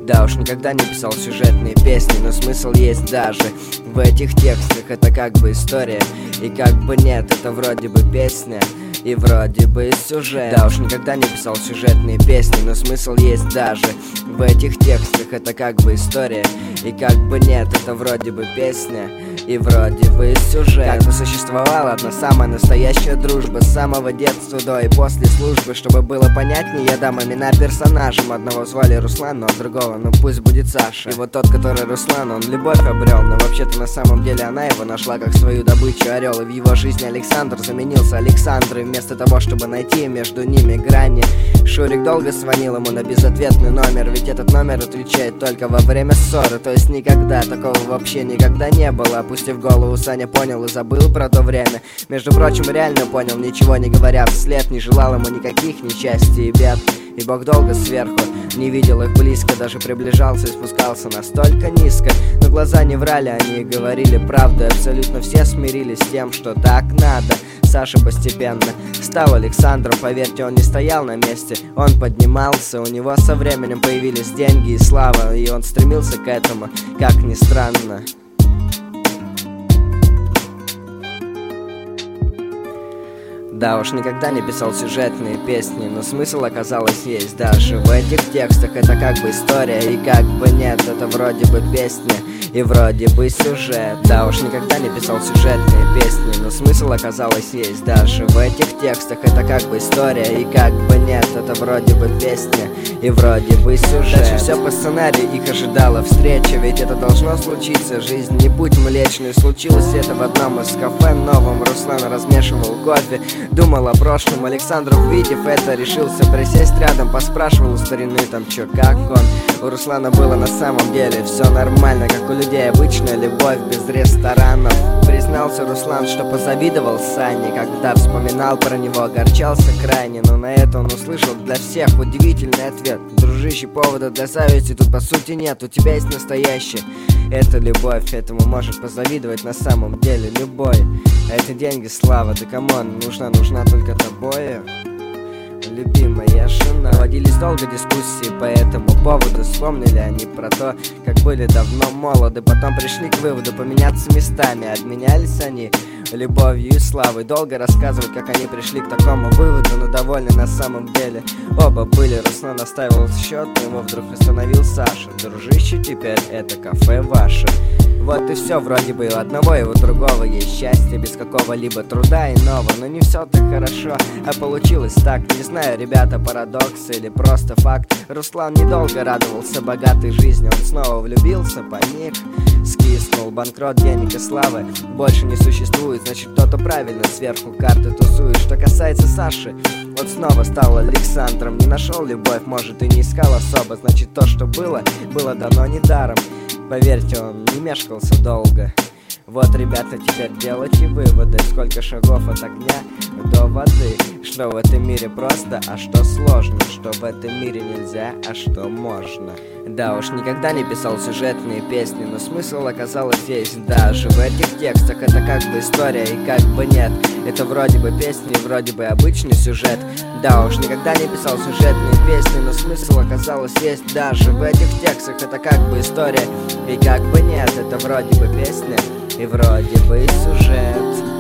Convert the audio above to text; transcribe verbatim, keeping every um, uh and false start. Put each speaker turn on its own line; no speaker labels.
Да уж, никогда не писал сюжетные песни, но смысл есть даже в этих текстах. Это как бы история, и как бы нет, это вроде бы песня, и вроде бы сюжет. Да уж, никогда не писал сюжетные песни, но смысл есть даже в этих текстах. Это как бы история, и как бы нет, это вроде бы песня, и вроде бы сюжет. Как бы существовала одна самая настоящая дружба с самого детства до и после службы. Чтобы было понятнее, я дам имена персонажам. Одного звали Руслан, но другого, ну пусть будет Саша. И вот тот, который Руслан, он любовь обрел, но вообще-то на самом деле она его нашла как свою добычу, орел. И в его жизни Александр заменился Александрой. Вместо того, чтобы найти между ними грани, Шурик долго звонил ему на безответный номер, ведь этот номер отвечает только во время ссоры. То есть никогда, такого вообще никогда не было. Опустив голову, Саня понял и забыл про то время. Между прочим, реально понял, ничего не говоря вслед. Не желал ему никаких несчастий и бед. И Бог долго сверху не видел их близко, даже приближался и спускался настолько низко. Но глаза не врали, они говорили правду, и абсолютно все смирились с тем, что так надо. Саша постепенно стал Александром, поверьте, он не стоял на месте, он поднимался. У него со временем появились деньги и слава, и он стремился к этому, как ни странно. Да уж, никогда не писал сюжетные песни, но смысл, оказалось, есть даже в этих текстах. Это как бы история, и как бы нет, это вроде бы песня, и вроде бы сюжет. Да уж, никогда не писал сюжетные песни, но смысл, оказалось, есть даже в этих текстах. Это как бы история, и как бы нет, это вроде бы песня, и вроде бы сюжет. Дальше все по сценарию, их ожидала встреча, ведь это должно случиться, жизнь не путь млечный. Случилось это в одном из кафе новом. Руслан размешивал кофе, думал о прошлом. Александр, увидев это, решился присесть рядом, поспрашивал у старины там чё, как он. У Руслана было на самом деле все нормально, как у людей обычная любовь без ресторанов. Признался Руслан, что позавидовал Сане, когда вспоминал про него, огорчался крайне. Но на это он услышал для всех удивительный ответ: дружище, повода для зависти тут по сути нет, у тебя есть настоящая. Это любовь, этому может позавидовать на самом деле любой. А это деньги, слава, да камон, нужна, нужна только тобою, любимая жена. Водились долго дискуссии по этому поводу. Вспомнили они про то, как были давно молоды. Потом пришли к выводу поменяться местами. Обменялись они любовью и славой. Долго рассказывать, как они пришли к такому выводу, но довольны на самом деле оба были. Руслан настаивал счет, но его вдруг остановил Саша: дружище, теперь это кафе ваше. Вот и все, вроде бы и у одного и у другого есть счастье, без какого-либо труда иного. Но не все так хорошо, а получилось так. Не знаю, ребята, парадокс или просто факт. Руслан недолго радовался богатой жизни, он снова влюбился, паник, скиснул. Банкрот, денег и славы больше не существует, значит, кто-то правильно сверху карты тусует. Что касается Саши, он снова стал Александром. Не нашел любовь, может, и не искал особо, значит, то, что было, было дано недаром. Поверьте, он не мешкался долго. Вот, ребята, теперь делайте выводы, сколько шагов от огня до воды. Что в этом мире просто, а что сложно, что в этом мире нельзя, а что можно. Да уж, никогда не писал сюжетные песни, но смысл, оказалось, есть даже в этих текстах. Это как бы история, и как бы нет, это вроде бы песни, вроде бы обычный сюжет. Да уж, никогда не писал сюжетные песни, но смысл, оказалось, есть даже в этих текстах. Это как бы история, и как бы нет, это вроде бы песня, и вроде бы сюжет.